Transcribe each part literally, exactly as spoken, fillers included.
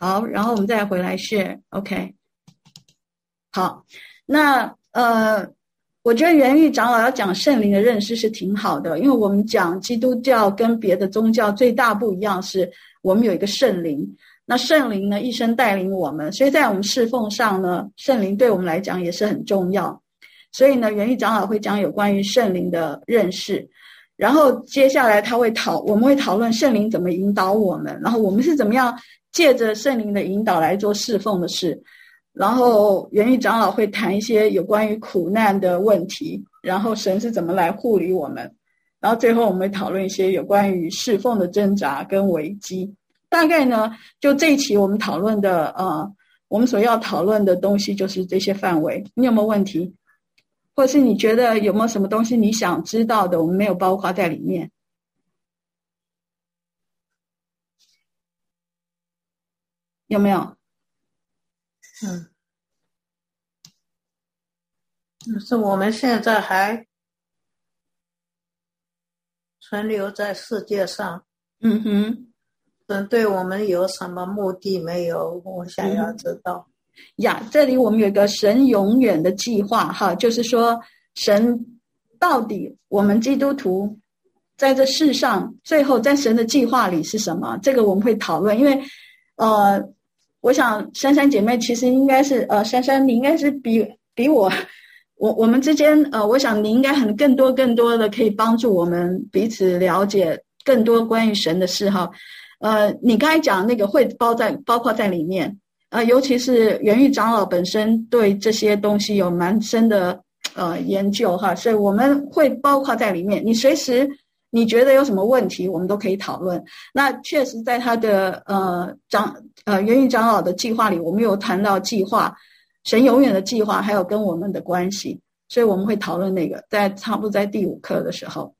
好，然后我们再回来 share。 OK， 好，那呃我觉得元玉长老要讲圣灵的认识是挺好的，因为我们讲基督教跟别的宗教最大不一样是我们有一个圣灵，那圣灵呢一生带领我们，所以在我们侍奉上呢，圣灵对我们来讲也是很重要。所以呢，元玉长老会讲有关于圣灵的认识，然后接下来他会讨我们会讨论圣灵怎么引导我们，然后我们是怎么样借着圣灵的引导来做侍奉的事。然后元玉长老会谈一些有关于苦难的问题，然后神是怎么来护理我们，然后最后我们会讨论一些有关于侍奉的挣扎跟危机。大概呢就这一期我们讨论的呃，我们所要讨论的东西就是这些范围。你有没有问题，或者是你觉得有没有什么东西你想知道的我们没有包括在里面？有没有？ 嗯，是我们现在还存留在世界上。 嗯哼， 神对我们有什么目的没有？我想要知道。 呀、嗯，这里我们有一个神永远的计划哈，就是说神到底我们基督徒在这世上最后在神的计划里是什么？这个我们会讨论，因为呃。我想珊珊姐妹其实应该是呃，珊珊你应该是比比我我我们之间呃，我想你应该很更多更多的可以帮助我们彼此了解更多关于神的事哈。呃，你刚才讲那个会包在包括在里面，呃，尤其是元玉长老本身对这些东西有蛮深的呃研究哈，所以我们会包括在里面。你随时你觉得有什么问题我们都可以讨论。那确实在他的呃长呃元玉长老的计划里，我们有谈到计划，神永远的计划还有跟我们的关系，所以我们会讨论那个在差不多在第五课的时候。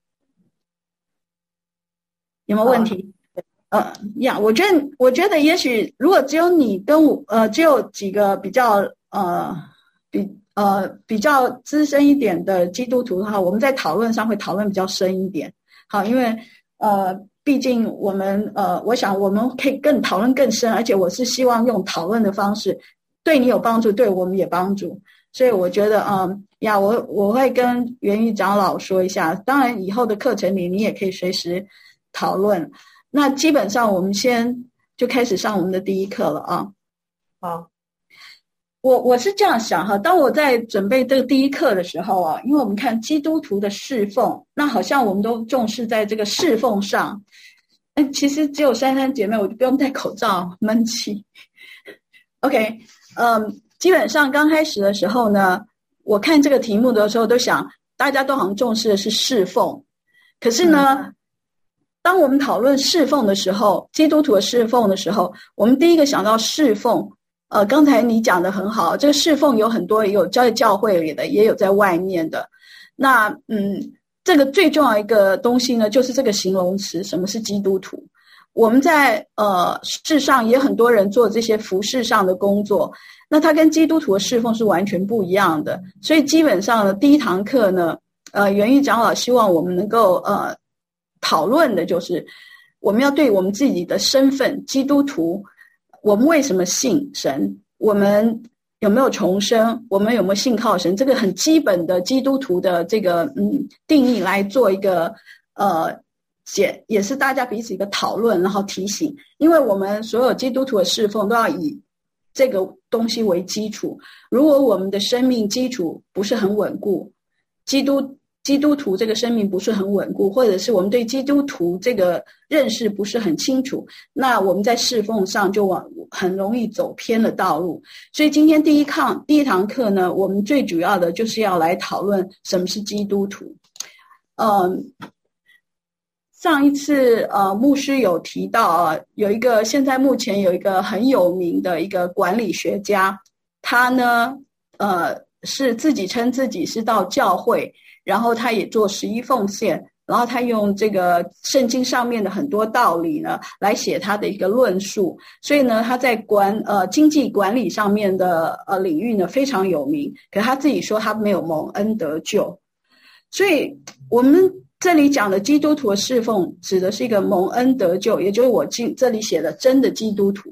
有没有问题？呃呀，我觉得我觉得也许如果只有你跟我呃只有几个比较呃比呃比较资深一点的基督徒的话，我们在讨论上会讨论比较深一点。好，因为呃，毕竟我们呃，我想我们可以更讨论更深，而且我是希望用讨论的方式，对你有帮助，对我们也帮助。所以我觉得，嗯呀，我我会跟元玉长老说一下。当然，以后的课程里你也可以随时讨论。那基本上我们先就开始上我们的第一课了啊。 好。 我我是这样想哈，当我在准备这个第一课的时候啊，因为我们看基督徒的侍奉，那好像我们都重视在这个侍奉上。嗯，其实只有珊珊姐妹，我就不用戴口罩闷气。OK， 嗯，基本上刚开始的时候呢，我看这个题目的时候都想，大家都好像重视的是侍奉，可是呢，嗯、当我们讨论侍奉的时候，基督徒的侍奉的时候，我们第一个想到侍奉。呃，刚才你讲的很好，这个侍奉有很多，也有在教会里的，也有在外面的。那嗯，这个最重要一个东西呢，就是这个形容词，什么是基督徒？我们在呃世上也很多人做这些服事上的工作，那它跟基督徒的侍奉是完全不一样的。所以基本上呢，第一堂课呢，呃，元玉长老希望我们能够呃讨论的就是我们要对我们自己的身份，基督徒。我们为什么信神？我们有没有重生？我们有没有信靠神？这个很基本的基督徒的这个嗯定义来做一个呃解，也是大家彼此一个讨论，然后提醒。因为我们所有基督徒的侍奉都要以这个东西为基础。如果我们的生命基础不是很稳固，基督基督徒这个生命不是很稳固，或者是我们对基督徒这个认识不是很清楚，那我们在侍奉上就往很容易走偏了道路。所以今天第一课第一堂课呢，我们最主要的就是要来讨论什么是基督徒。嗯，上一次呃牧师有提到啊，有一个现在目前有一个很有名的一个管理学家，他呢呃是自己称自己是到教会，然后他也做十一奉献，然后他用这个圣经上面的很多道理呢来写他的一个论述，所以呢他在管呃经济管理上面的呃领域呢非常有名，可是他自己说他没有蒙恩得救。所以我们这里讲的基督徒的侍奉指的是一个蒙恩得救，也就是我这里写的真的基督徒。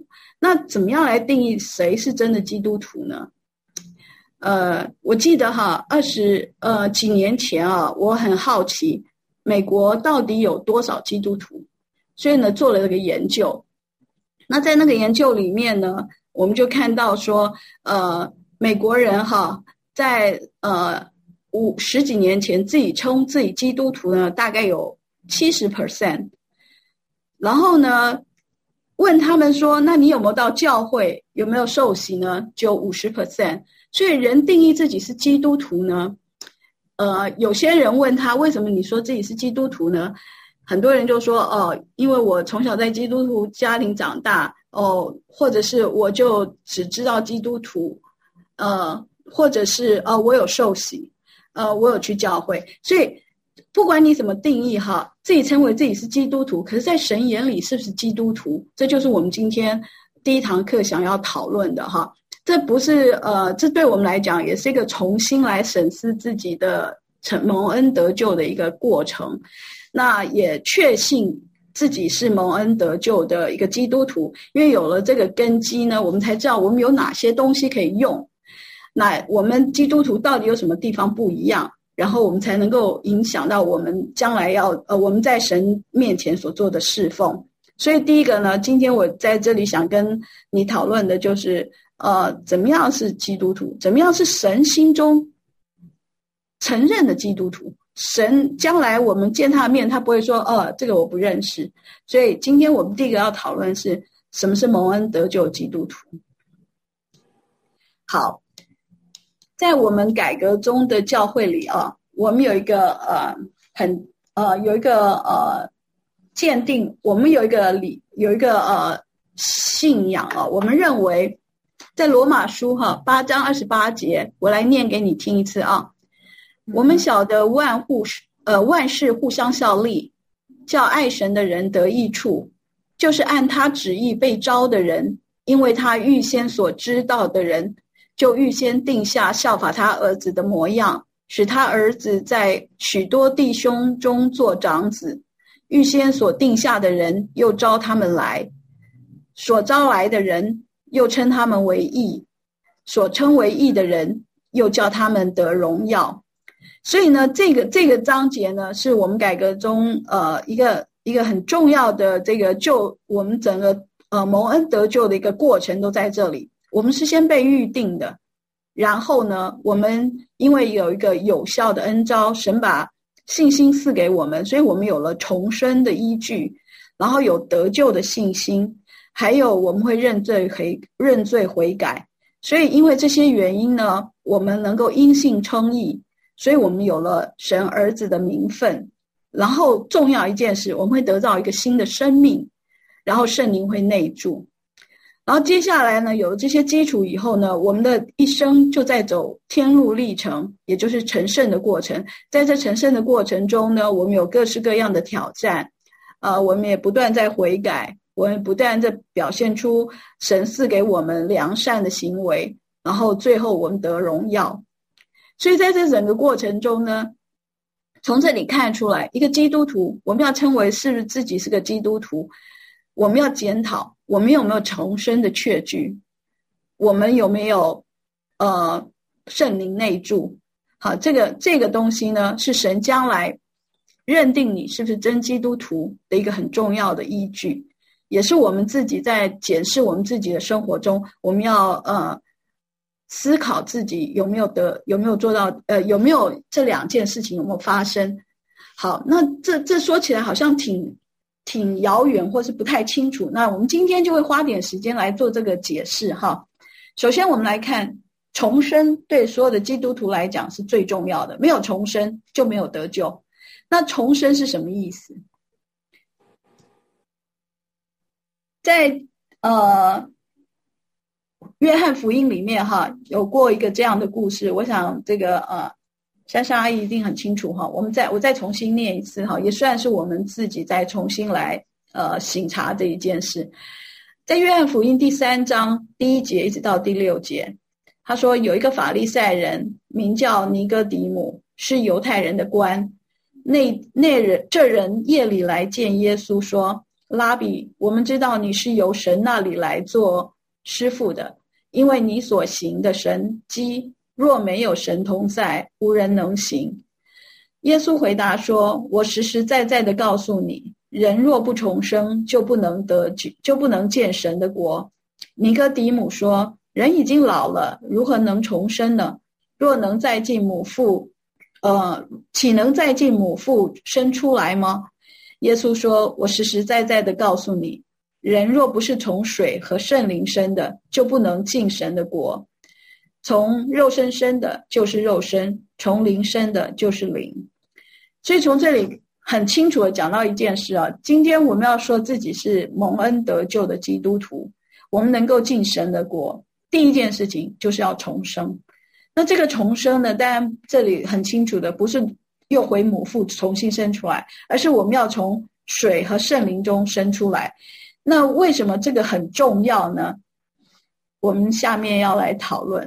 那怎么样来定义谁是真的基督徒呢？呃，我记得哈，二十呃几年前啊，我很好奇美国到底有多少基督徒，所以呢做了这个研究。那在那个研究里面呢，我们就看到说，呃，美国人哈，在呃五十几年前自己称自己基督徒呢，大概有 百分之七十。然后呢，问他们说，那你有没有到教会，有没有受洗呢？只有 百分之五十。所以人定义自己是基督徒呢，呃，有些人问他为什么你说自己是基督徒呢？很多人就说哦，因为我从小在基督徒家庭长大哦，或者是我就只知道基督徒，呃，或者是呃我有受洗，呃我有去教会。所以不管你怎么定义哈，自己称为自己是基督徒，可是在神眼里是不是基督徒？这就是我们今天第一堂课想要讨论的哈。这不是呃，这对我们来讲也是一个重新来审视自己的蒙恩得救的一个过程。那也确信自己是蒙恩得救的一个基督徒，因为有了这个根基呢，我们才知道我们有哪些东西可以用。那我们基督徒到底有什么地方不一样？然后我们才能够影响到我们将来要呃我们在神面前所做的侍奉。所以第一个呢，今天我在这里想跟你讨论的就是呃，怎么样是基督徒？怎么样是神心中承认的基督徒？神将来我们见他的面，他不会说哦，这个我不认识。所以今天我们第一个要讨论是什么是蒙恩得救基督徒。好，在我们改革中的教会里啊，我们有一个呃很呃有一个呃鉴定，我们有一个理有一个呃信仰啊，我们认为在罗马书哈八章二十八节，我来念给你听一次啊。我们晓得万户呃万事互相效力，叫爱神的人得益处，就是按他旨意被招的人，因为他预先所知道的人，就预先定下效法他儿子的模样，使他儿子在许多弟兄中做长子。预先所定下的人，又招他们来；所招来的人，又称他们为义；所称为义的人，又叫他们得荣耀。所以呢，这个这个章节呢，是我们改革中呃一个一个很重要的这个救我们整个呃蒙恩得救的一个过程都在这里。我们是先被预定的，然后呢，我们因为有一个有效的恩召，神把信心赐给我们，所以我们有了重生的依据，然后有得救的信心，还有我们会认罪悔认罪悔改。所以因为这些原因呢，我们能够因信称义，所以我们有了神儿子的名分。然后重要一件事，我们会得到一个新的生命，然后圣灵会内住。然后接下来呢，有了这些基础以后呢，我们的一生就在走天路历程，也就是成圣的过程。在这成圣的过程中呢，我们有各式各样的挑战，呃，我们也不断在悔改，我们不断在表现出神赐给我们良善的行为，然后最后我们得荣耀。所以在这整个过程中呢，从这里看出来，一个基督徒，我们要称为是不是自己是个基督徒，我们要检讨我们有没有重生的确据，我们有没有呃圣灵内住。好，这个这个东西呢，是神将来认定你是不是真基督徒的一个很重要的依据，也是我们自己在检视我们自己的生活中，我们要呃思考自己有没有得有没有做到呃有没有这两件事情有没有发生。好，那这这说起来好像挺挺遥远或是不太清楚，那我们今天就会花点时间来做这个解释哈。首先我们来看重生，对所有的基督徒来讲是最重要的，没有重生就没有得救。那重生是什么意思？在呃约翰福音里面哈，有过一个这样的故事，我想这个呃莎莎阿姨一定很清楚哈。我们再我再重新念一次哈，也算是我们自己再重新来呃省察这一件事。在约翰福音第三章第一节一直到第六节，他说有一个法利赛人名叫尼哥底母，是犹太人的官。那那人这人夜里来见耶稣说，拉比，我们知道你是由神那里来做师父的，因为你所行的神迹，若没有神同在，无人能行。耶稣回答说，我实实在在的告诉你，人若不重生，就不能得就不能见神的国。尼哥底母说，人已经老了，如何能重生呢？若能再进母腹，呃，岂能再进母腹生出来吗？耶稣说，我实实在在的告诉你，人若不是从水和圣灵生的，就不能进神的国。从肉身生的就是肉身，从灵生的就是灵。所以从这里很清楚的讲到一件事啊，今天我们要说自己是蒙恩得救的基督徒，我们能够进神的国，第一件事情就是要重生。那这个重生呢，当然这里很清楚的不是又回母腹重新生出来，而是我们要从水和圣灵中生出来。那为什么这个很重要呢？我们下面要来讨论。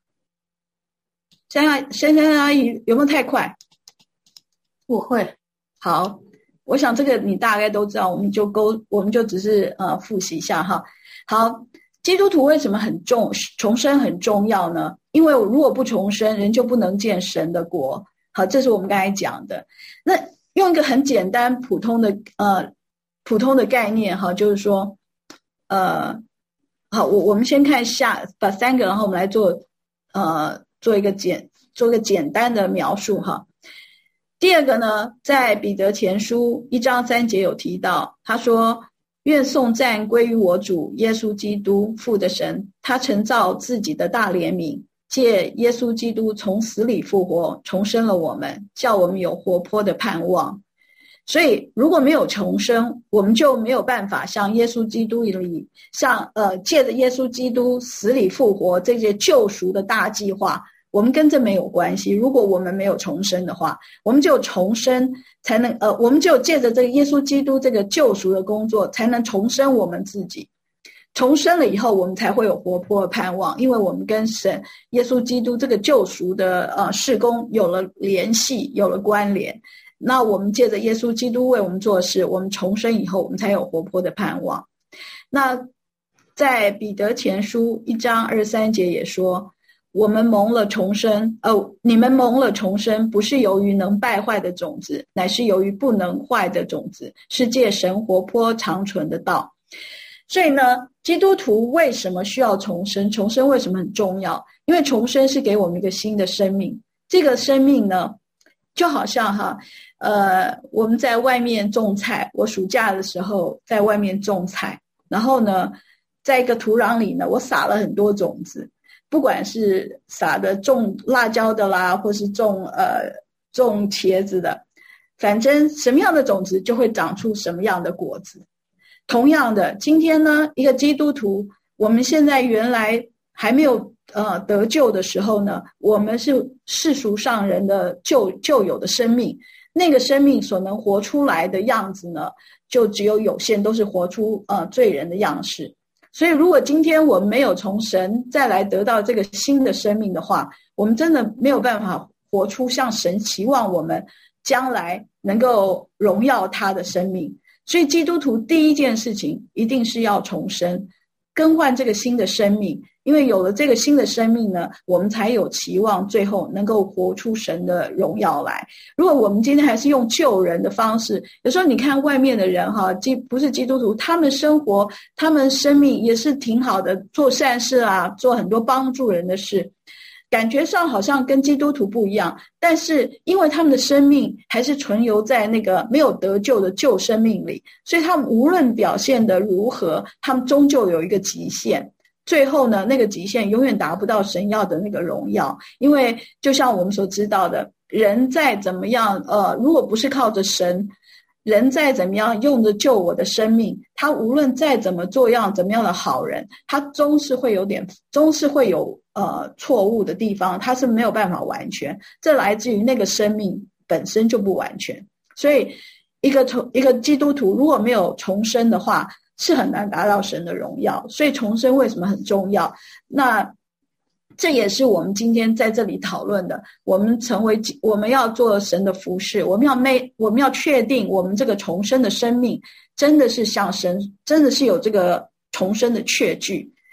珊珊珊阿姨有没有太快？ 不会。 好，我想这个你大概都知道，我们就勾，我们就只是呃复习一下哈。好，基督徒为什么很重重生很重要呢？因为如果不重生，人就不能见神的国。好，这是我们刚才讲的。那用一个很简单普通的呃普通的概念哈，就是说呃好，我我们先看下把三个，然后我们来做呃做一个简做一个简单的描述哈。第二个呢，在彼得前书一章三节有提到，他说，愿颂赞归于我主耶稣基督父的神，他曾造自己的大怜悯，借耶稣基督从死里复活，重生了我们，叫我们有活泼的盼望。所以如果没有重生，我们就没有办法像耶稣基督里像呃借着耶稣基督死里复活这些救赎的大计划，我们跟这没有关系。如果我们没有重生的话，我们就重生才能呃，我们就借着这个耶稣基督这个救赎的工作，才能重生我们自己。重生了以后，我们才会有活泼的盼望，因为我们跟神耶稣基督这个救赎的呃事工有了联系，有了关联。那我们借着耶稣基督为我们做事，我们重生以后，我们才有活泼的盼望。那在彼得前书一章二十三节也说，我们蒙了重生，哦，你们蒙了重生，不是由于能败坏的种子，乃是由于不能坏的种子，是借神活泼长存的道。所以呢，基督徒为什么需要重生？重生为什么很重要？因为重生是给我们一个新的生命。这个生命呢，就好像哈，呃，我们在外面种菜，我暑假的时候在外面种菜，然后呢，在一个土壤里呢，我撒了很多种子。不管是撒的种辣椒的啦，或是种呃种茄子的，反正什么样的种子就会长出什么样的果子。同样的，今天呢，一个基督徒，我们现在原来还没有呃得救的时候呢，我们是世俗上人的旧旧有的生命，那个生命所能活出来的样子呢，就只有有限，都是活出呃罪人的样式。所以如果今天我们没有从神再来得到这个新的生命的话，我们真的没有办法活出像神期望我们将来能够荣耀他的生命。所以基督徒第一件事情一定是要重生，更换这个新的生命，因为有了这个新的生命呢，我们才有期望最后能够活出神的荣耀来。如果我们今天还是用救人的方式，有时候你看外面的人哈，基不是基督徒，他们生活他们生命也是挺好的，做善事啊，做很多帮助人的事，感觉上好像跟基督徒不一样，但是因为他们的生命还是存留在那个没有得救的旧生命里，所以他们无论表现得如何，他们终究有一个极限，最后呢，那个极限永远达不到神要的那个荣耀。因为就像我们所知道的，人再怎么样呃，如果不是靠着神，人再怎么样用着救我的生命，他无论再怎么做样怎么样的好人，他终是会有点终是会有呃错误的地方，他是没有办法完全，这来自于那个生命本身就不完全。所以一个一个基督徒如果没有重生的话，是很难达到神的荣耀。所以重生为什么很重要？那这也是我们今天在这里讨论的，我们成为我们要做神的服事，我们要没我们要确定我们这个重生的生命真的是像神，真的是有这个重生的确据。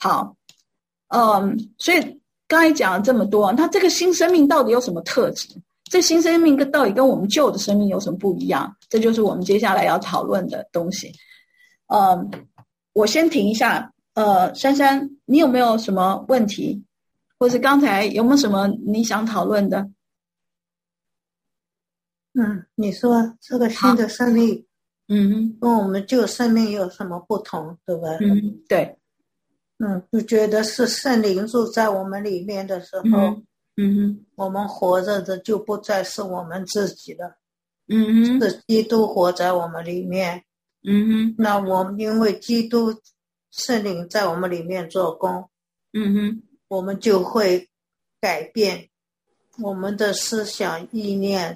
好，嗯，所以刚才讲了这么多，那这个新生命到底有什么特质？这新生命跟到底跟我们旧的生命有什么不一样？这就是我们接下来要讨论的东西。嗯，我先停一下。呃，珊珊，你有没有什么问题，或是刚才有没有什么你想讨论的？ 嗯，你说这个新的生命， 嗯， 跟我们旧生命有什么不同，对吧？ 嗯，对。 嗯，就觉得是圣灵住在我们里面的时候， 嗯嗯， 我们活着的就不再是我们自己了， 嗯， 是基督活在我们里面。 嗯， 那我们因为基督圣灵在我们里面做工， 嗯哼， 我们就会改变我们的思想意念，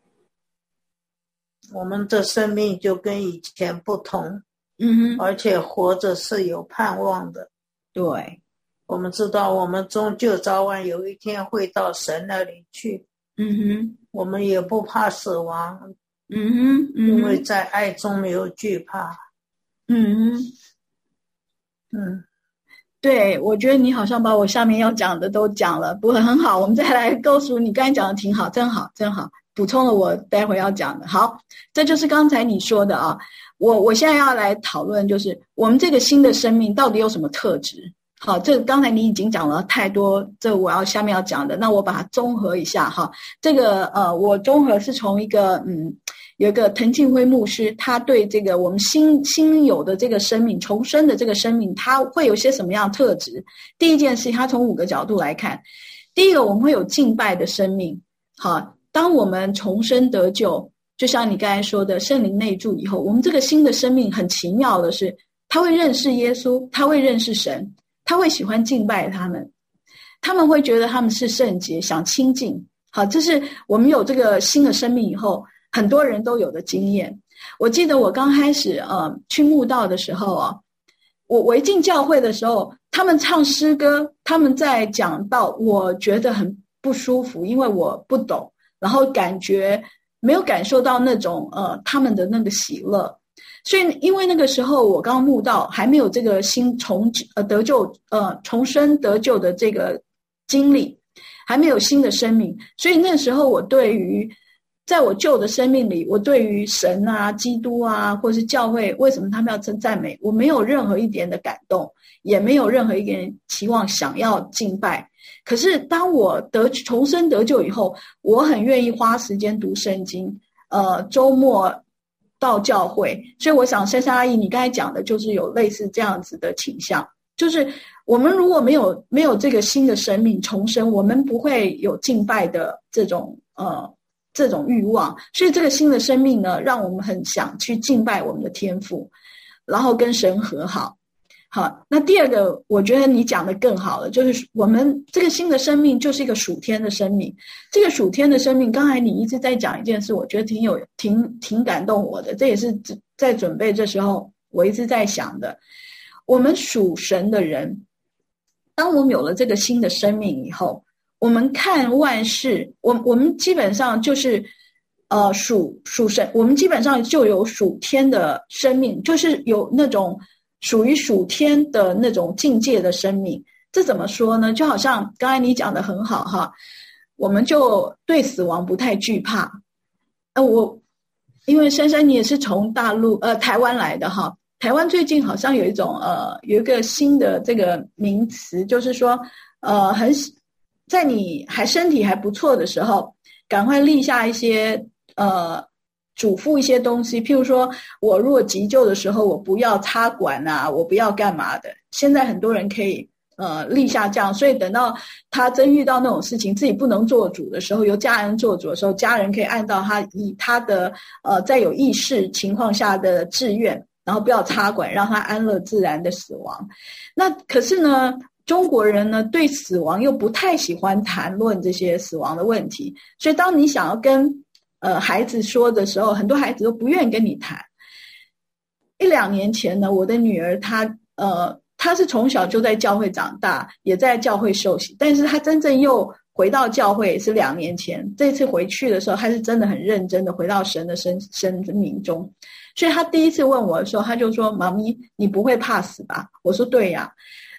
我们的生命就跟以前不同。 嗯哼， 而且活着是有盼望的。 对， 我们知道我们终究早晚有一天会到神那里去。 嗯哼， 我们也不怕死亡。 嗯哼，嗯哼， 因为在爱中没有惧怕。 嗯哼，嗯，对，我觉得你好像把我下面要讲的都讲了，不过很好，我们再来勾述你刚才讲的挺好，真好，真好，补充了我待会要讲的。好，这就是刚才你说的啊。我我现在要来讨论，就是我们这个新的生命到底有什么特质？好，这刚才你已经讲了太多，这我要下面要讲的，那我把它综合一下哈。这个呃，我综合是从一个嗯，有一个滕庆辉牧师，他对这个我们新新有的这个生命重生的这个生命，它会有些什么样的特质？第一件事，他从五个角度来看。第一个，我们会有敬拜的生命。好，当我们重生得救，就像你刚才说的，圣灵内住以后，我们这个新的生命很奇妙的是，他会认识耶稣，他会认识神，他会喜欢敬拜他们，他们会觉得他们是圣洁，想亲近。好，这是我们有这个新的生命以后，很多人都有的经验。我记得我刚开始呃去慕道的时候啊，我我一进教会的时候，他们唱诗歌，他们在讲道，我觉得很不舒服，因为我不懂，然后感觉没有感受到那种呃他们的那个喜乐。所以因为那个时候我刚慕道，还没有这个新重呃得救呃重生得救的这个经历，还没有新的生命，所以那时候我对于在我旧的生命里，我对于神啊基督啊或是教会为什么他们要称赞美，我没有任何一点的感动，也没有任何一点期望想要敬拜。可是当我得重生得救以后，我很愿意花时间读圣经，呃周末到教会。所以我想珊珊阿姨你刚才讲的就是有类似这样子的倾向，就是我们如果没有没有这个新的生命重生，我们不会有敬拜的这种呃这种欲望。所以这个新的生命呢，让我们很想去敬拜我们的天父，然后跟神和好。好，那第二个我觉得你讲的更好了，就是我们这个新的生命就是一个属天的生命。这个属天的生命，刚才你一直在讲一件事，我觉得挺有挺挺感动我的，这也是在准备这时候我一直在想的。我们属神的人，当我们有了这个新的生命以后，我们看万事，我我们基本上就是呃属属神，我们基本上就有属天的生命，就是有那种属于属天的那种境界的生命。这怎么说呢？就好像刚才你讲的很好哈，我们就对死亡不太惧怕。呃，我因为珊珊你也是从大陆呃台湾来的哈，台湾最近好像有一种呃有一个新的这个名词，就是说呃很在你还身体还不错的时候，赶快立下一些呃嘱咐一些东西，譬如说我如果急救的时候我不要插管啊，我不要干嘛的。现在很多人可以呃立下这样，所以等到他真遇到那种事情自己不能做主的时候，由家人做主的时候，家人可以按照他以他的呃在有意识情况下的志愿，然后不要插管，让他安乐自然的死亡。那可是呢，中国人呢对死亡又不太喜欢谈论这些死亡的问题，所以当你想要跟呃孩子说的时候，很多孩子都不愿意跟你谈。一两年前呢，我的女儿她呃她是从小就在教会长大，也在教会受洗，但是她真正又回到教会是两年前。这次回去的时候，她是真的很认真的回到神的生生命中。所以她第一次问我的时候，她就说：“妈咪，你不会怕死吧？”我说：“对呀。”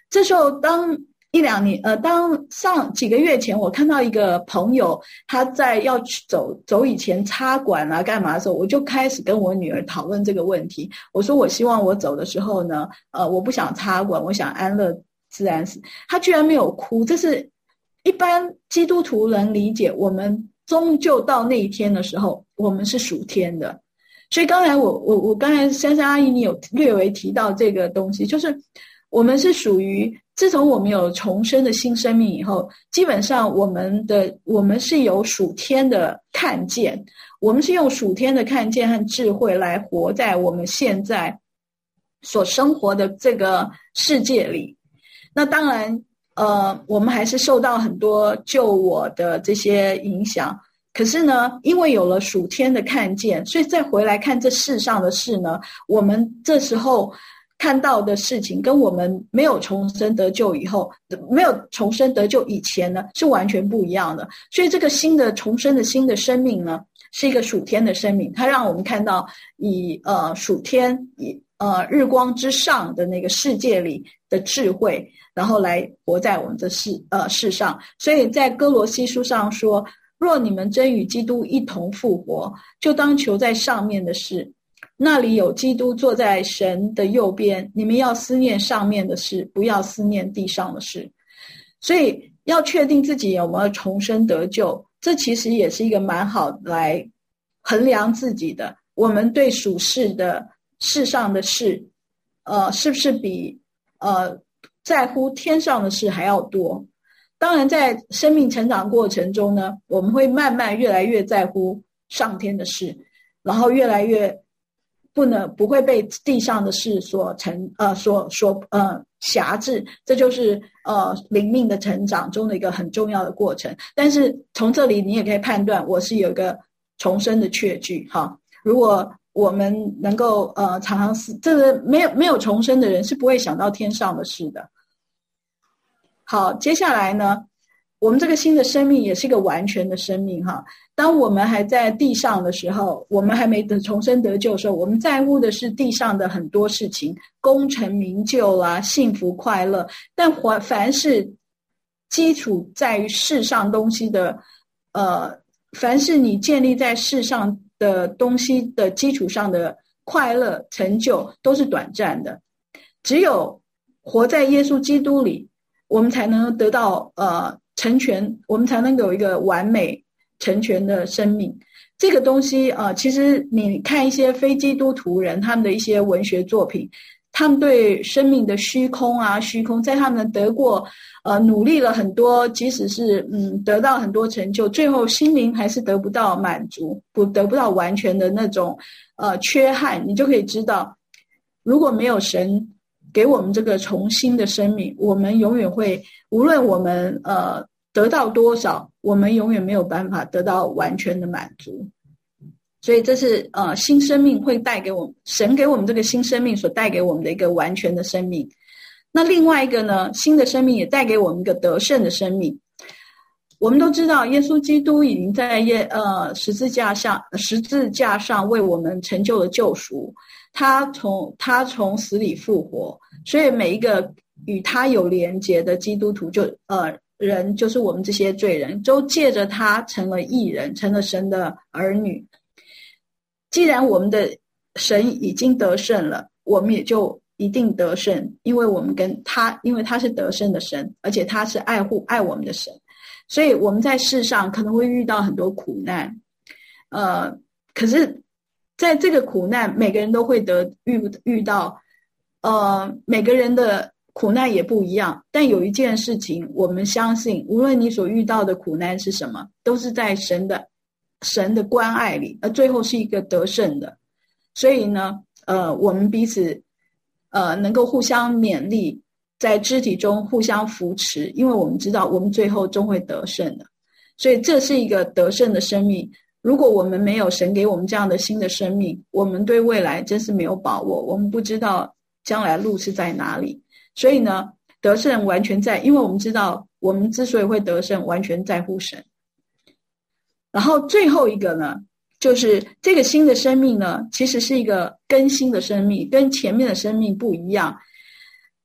这时候当一两年，呃，当上几个月前，我看到一个朋友他在要去走走以前插管啊干嘛的时候，我就开始跟我女儿讨论这个问题。我说我希望我走的时候呢，呃，我不想插管，我想安乐自然死。她居然没有哭，这是一般基督徒能理解。我们终究到那一天的时候，我们是属天的。所以刚才我我我刚才珊珊阿姨你有略微提到这个东西，就是我们是属于。自从我们有重生的新生命以后，基本上我们的我们是有属天的看见，我们是用属天的看见和智慧来活在我们现在所生活的这个世界里。那当然呃，我们还是受到很多旧我的这些影响，可是呢，因为有了属天的看见，所以再回来看这世上的事呢，我们这时候看到的事情跟我们没有重生得救以后，没有重生得救以前呢，是完全不一样的。所以这个新的重生的新的生命呢，是一个属天的生命，它让我们看到以呃属天以呃日光之上的那个世界里的智慧，然后来活在我们的世呃世上。所以在哥罗西书上说，若你们真与基督一同复活，就当求在上面的事，那里有基督坐在神的右边，你们要思念上面的事，不要思念地上的事。所以要确定自己有没有重生得救，这其实也是一个蛮好来衡量自己的。我们对属世的世上的事，呃，是不是比呃在乎天上的事还要多？当然，在生命成长过程中呢，我们会慢慢越来越在乎上天的事，然后越来越不能不会被地上的事所成呃所所呃辖制，这就是呃灵命的成长中的一个很重要的过程。但是从这里你也可以判断，我是有一个重生的确据哈。如果我们能够呃常常是这个没有没有重生的人是不会想到天上的事的。好，接下来呢，我们这个新的生命也是一个完全的生命哈。当我们还在地上的时候，我们还没得重生得救的时候，我们在乎的是地上的很多事情，功成名就啦、幸福快乐。但凡是基础在于世上东西的，呃，凡是你建立在世上的东西的基础上的快乐成就，都是短暂的。只有活在耶稣基督里，我们才能得到呃成全，我们才能有一个完美成全的生命。这个东西呃，其实你看一些非基督徒人他们的一些文学作品，他们对生命的虚空啊虚空，在他们得过呃努力了很多，即使是嗯得到很多成就，最后心灵还是得不到满足，不得不到完全的那种呃缺憾，你就可以知道，如果没有神给我们这个重新的生命，我们永远会，无论我们呃得到多少，我们永远没有办法得到完全的满足。所以这是呃新生命会带给我们，神给我们这个新生命所带给我们的一个完全的生命。那另外一个呢，新的生命也带给我们一个得胜的生命。我们都知道耶稣基督已经在耶呃十字架上十字架上为我们成就了救赎，他从他从死里复活，所以每一个与他有连结的基督徒就呃人，就是我们这些罪人，都借着他成了义人，成了神的儿女。既然我们的神已经得胜了，我们也就一定得胜，因为我们跟他，因为他是得胜的神，而且他是爱护爱我们的神。所以我们在世上可能会遇到很多苦难，呃，可是在这个苦难，每个人都会得遇遇到，呃，每个人的苦难也不一样。但有一件事情，我们相信，无论你所遇到的苦难是什么，都是在神的神的关爱里，而最后是一个得胜的。所以呢，呃，我们彼此呃能够互相勉励，在肢体中互相扶持，因为我们知道我们最后终会得胜的。所以这是一个得胜的生命。如果我们没有神给我们这样的新的生命，我们对未来真是没有把握，我们不知道将来路是在哪里。所以呢，得胜完全在，因为我们知道我们之所以会得胜，完全在乎神。然后最后一个呢，就是这个新的生命呢，其实是一个更新的生命，跟前面的生命不一样。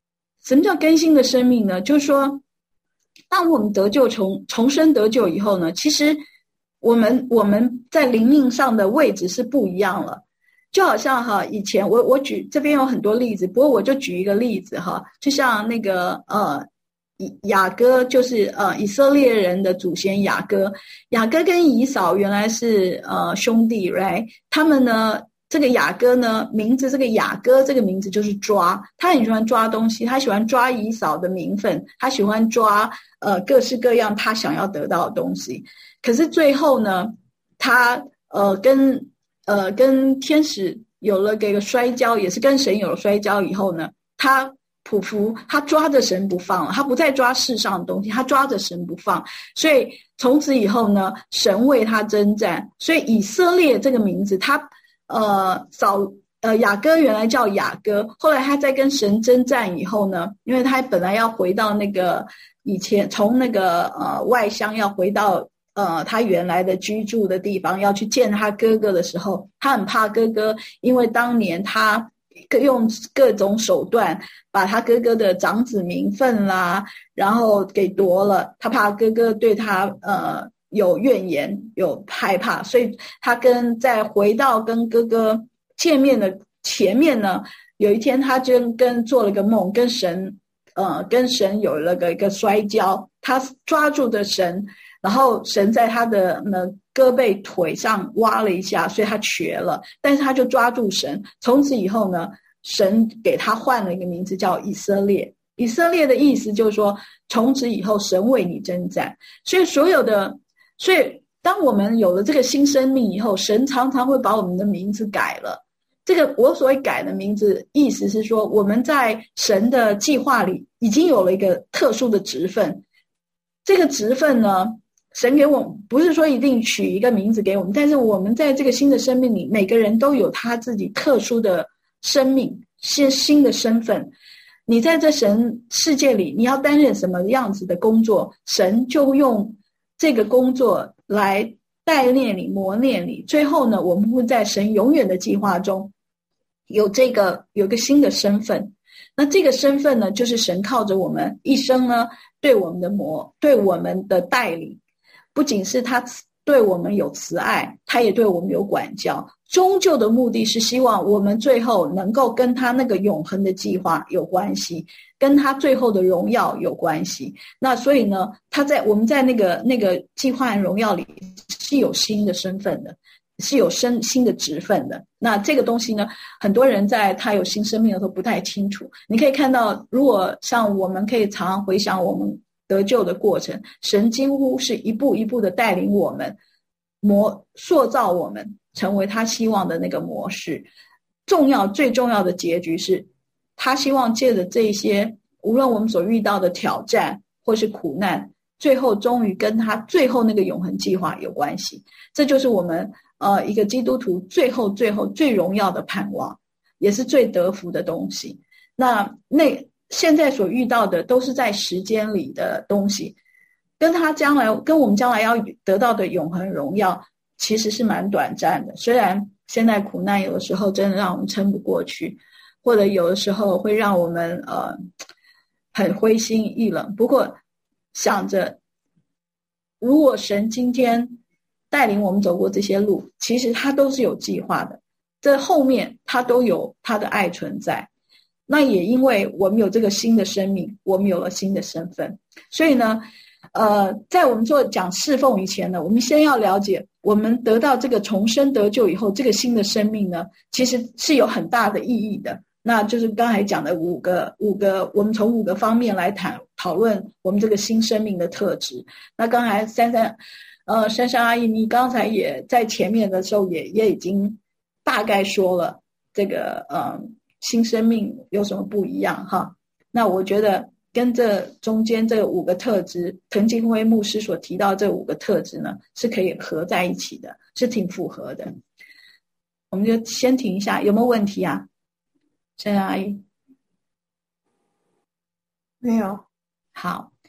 什么叫更新的生命呢？就是说，当我们得救重重生得救以后呢，其实我们我们在灵命上的位置是不一样了。就好像哈，以前我我举这边有很多例子，不过我就举一个例子哈，就像那个呃雅各，就是呃以色列人的祖先雅各，雅各跟以扫原来是呃兄弟 ，right？ 他们呢，这个雅各呢，名字这个雅各这个名字就是抓，他很喜欢抓东西，他喜欢抓以扫的名分，他喜欢抓呃各式各样他想要得到的东西。可是最后呢，他呃跟呃，跟天使有了这个摔跤，也是跟神有了摔跤以后呢，他匍匐，他抓着神不放了，他不再抓世上的东西，他抓着神不放。所以从此以后呢，神为他征战。所以以色列这个名字，他呃扫呃雅各原来叫雅各，后来他在跟神征战以后呢，因为他本来要回到那个以前从那个呃外乡要回到。呃，他原来的居住的地方，要去见他哥哥的时候，他很怕哥哥，因为当年他用各种手段把他哥哥的长子名分啦，然后给夺了，他怕哥哥对他呃有怨言，有害怕，所以他跟在回到跟哥哥见面的前面呢，有一天他就跟做了个梦，跟神呃跟神有了个一个摔跤，他抓住的神。然后神在他的呢胳膊腿上挖了一下，所以他瘸了，但是他就抓住神，从此以后呢，神给他换了一个名字叫以色列。以色列的意思就是说，从此以后神为你征战。所以所有的，所以当我们有了这个新生命以后，神常常会把我们的名字改了。这个我所谓改的名字，意思是说我们在神的计划里已经有了一个特殊的职分。这个职分呢，神给我们不是说一定取一个名字给我们，但是我们在这个新的生命里，每个人都有他自己特殊的生命，新新的身份。你在这神世界里，你要担任什么样子的工作，神就用这个工作来带练你、磨练你。最后呢，我们会在神永远的计划中有这个有一个新的身份。那这个身份呢，就是神靠着我们一生呢，对我们的磨，对我们的带领。不仅是他对我们有慈爱，他也对我们有管教，终究的目的是希望我们最后能够跟他那个永恒的计划有关系，跟他最后的荣耀有关系。那所以呢，他在我们在那个那个计划和荣耀里是有新的身份的，是有新新的职分的。那这个东西呢，很多人在他有新生命的时候不太清楚。你可以看到，如果像我们可以常常回想我们得救的过程，神几乎是一步一步的带领我们，模塑造我们成为他希望的那个模式。重要最重要的结局是，他希望借着这些，无论我们所遇到的挑战或是苦难，最后终于跟他最后那个永恒计划有关系。这就是我们呃一个基督徒最后最后最荣耀的盼望，也是最得福的东西。那那现在所遇到的都是在时间里的东西，跟他将来跟我们将来要得到的永恒荣耀其实是蛮短暂的。虽然现在苦难有的时候真的让我们撑不过去，或者有的时候会让我们呃很灰心意冷，不过想着如果神今天带领我们走过这些路，其实他都是有计划的，这后面他都有他的爱存在。那也因为我们有这个新的生命，我们有了新的身份，所以呢呃，在我们做讲侍奉以前呢，我们先要了解我们得到这个重生得救以后，这个新的生命呢其实是有很大的意义的。那就是刚才讲的五个五个我们从五个方面来谈讨论我们这个新生命的特质。那刚才珊珊呃珊珊阿姨你刚才也在前面的时候也也已经大概说了这个呃新生命有什么不一样哈。那我觉得跟这中间这五个特质，滕金辉牧师所提到这五个特质呢，是可以合在一起的，是挺符合的。我们就先停一下，有没有问题啊？珊珊阿姨？ 没有。 好，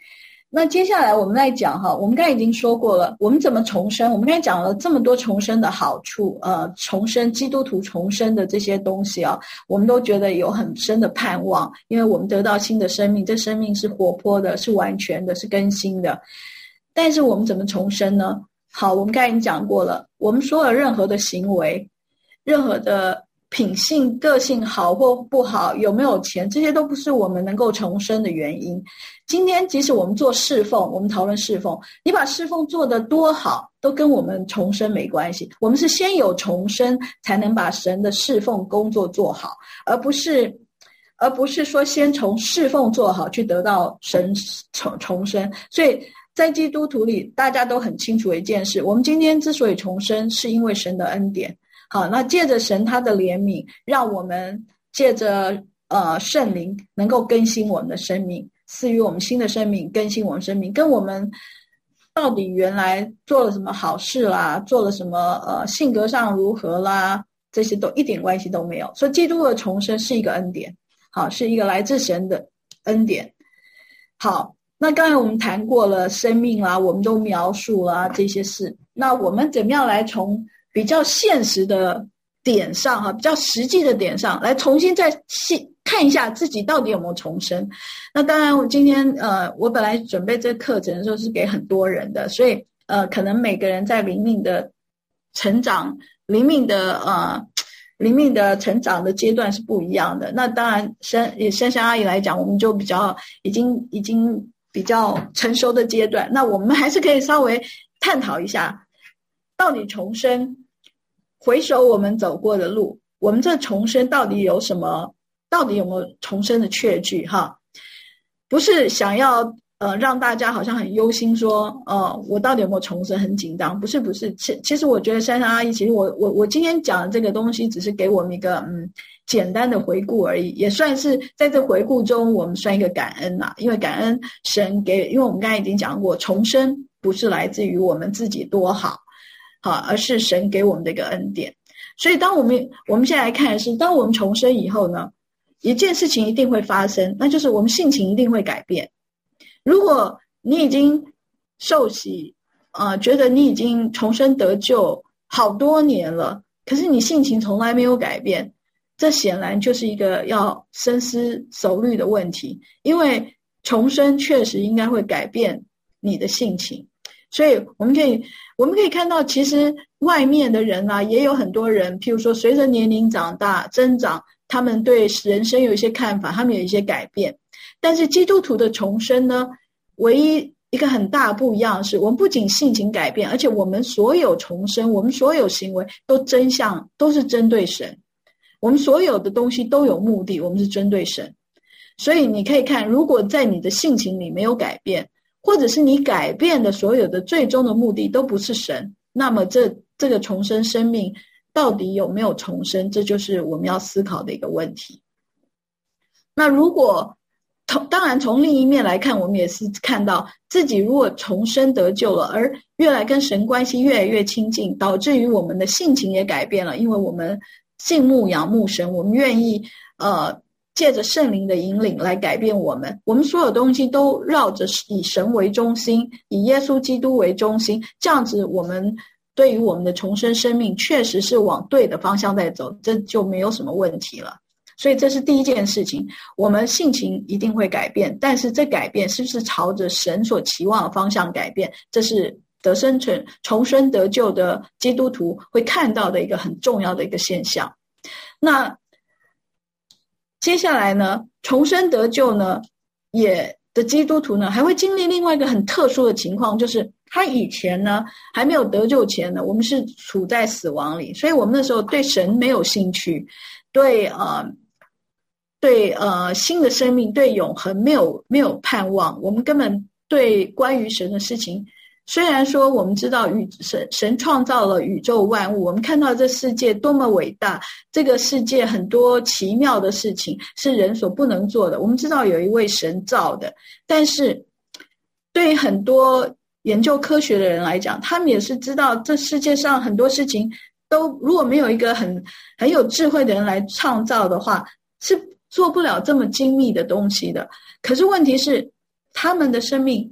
那接下来我们来讲哈，我们刚才已经说过了，我们怎么重生？我们刚才讲了这么多重生的好处，呃，重生基督徒重生的这些东西啊，我们都觉得有很深的盼望，因为我们得到新的生命，这生命是活泼的，是完全的，是更新的。但是我们怎么重生呢？好，我们刚才已经讲过了，我们说了任何的行为，任何的品性、个性好或不好，有没有钱，这些都不是我们能够重生的原因。今天即使我们做侍奉，我们讨论侍奉，你把侍奉做得多好，都跟我们重生没关系。我们是先有重生，才能把神的侍奉工作做好，而不是而不是说先从侍奉做好去得到神重重生。所以在基督徒里，大家都很清楚一件事，我们今天之所以重生，是因为神的恩典。好，那借着神他的怜悯，让我们借着呃圣灵能够更新我们的生命，赐予我们新的生命，更新我们生命，跟我们到底原来做了什么好事啦，做了什么呃性格上如何啦，这些都一点关系都没有。所以基督的重生是一个恩典，好，是一个来自神的恩典。好，那刚才我们谈过了生命啦，我们都描述啦这些事，那我们怎么样来从比较现实的点上哈，比较实际的点上来重新再细看一下自己到底有没有重生。那当然我今天呃我本来准备这个课程的时候是给很多人的，所以呃可能每个人在灵命的成长灵命的呃灵命的成长的阶段是不一样的。那当然珊以珊珊阿姨来讲，我们就比较已经已经比较成熟的阶段，那我们还是可以稍微探讨一下到底重生，回首我们走过的路，我们这重生到底有什么，到底有没有重生的确据哈？不是想要呃让大家好像很忧心说呃我到底有没有重生很紧张，不是不是，其其实我觉得珊珊阿姨，其实我我我今天讲的这个东西只是给我们一个嗯简单的回顾而已，也算是在这回顾中我们算一个感恩啦，因为感恩神给，因为我们刚才已经讲过，重生不是来自于我们自己多好好，而是神给我们的一个恩典。所以当我们我们现在来看的是，当我们重生以后呢，一件事情一定会发生，那就是我们性情一定会改变。如果你已经受洗呃，觉得你已经重生得救好多年了，可是你性情从来没有改变，这显然就是一个要深思熟虑的问题，因为重生确实应该会改变你的性情。所以我们可以我们可以看到，其实外面的人啊，也有很多人，譬如说随着年龄长大增长，他们对人生有一些看法，他们有一些改变。但是基督徒的重生呢，唯一一个很大不一样的是，我们不仅性情改变，而且我们所有重生，我们所有行为都真相都是针对神，我们所有的东西都有目的，我们是针对神。所以你可以看，如果在你的性情里没有改变，或者是你改变的所有的最终的目的都不是神，那么这这个重生生命到底有没有重生，这就是我们要思考的一个问题。那如果当然从另一面来看，我们也是看到自己如果重生得救了，而越来跟神关系越来越亲近，导致于我们的性情也改变了，因为我们敬慕仰慕神，我们愿意呃借着圣灵的引领来改变我们，我们所有东西都绕着以神为中心，以耶稣基督为中心，这样子我们对于我们的重生生命确实是往对的方向在走，这就没有什么问题了。所以这是第一件事情，我们性情一定会改变，但是这改变是不是朝着神所期望的方向改变，这是得生存重生得救的基督徒会看到的一个很重要的一个现象。那接下来呢，重生得救呢也的基督徒呢还会经历另外一个很特殊的情况，就是他以前呢还没有得救前呢，我们是处在死亡里，所以我们那时候对神没有兴趣，对呃对呃新的生命，对永恒没有没有盼望，我们根本对关于神的事情，虽然说我们知道宇神神创造了宇宙万物，我们看到这世界多么伟大，这个世界很多奇妙的事情是人所不能做的，我们知道有一位神造的，但是对于很多研究科学的人来讲，他们也是知道这世界上很多事情都如果没有一个很很有智慧的人来创造的话，是做不了这么精密的东西的。可是问题是他们的生命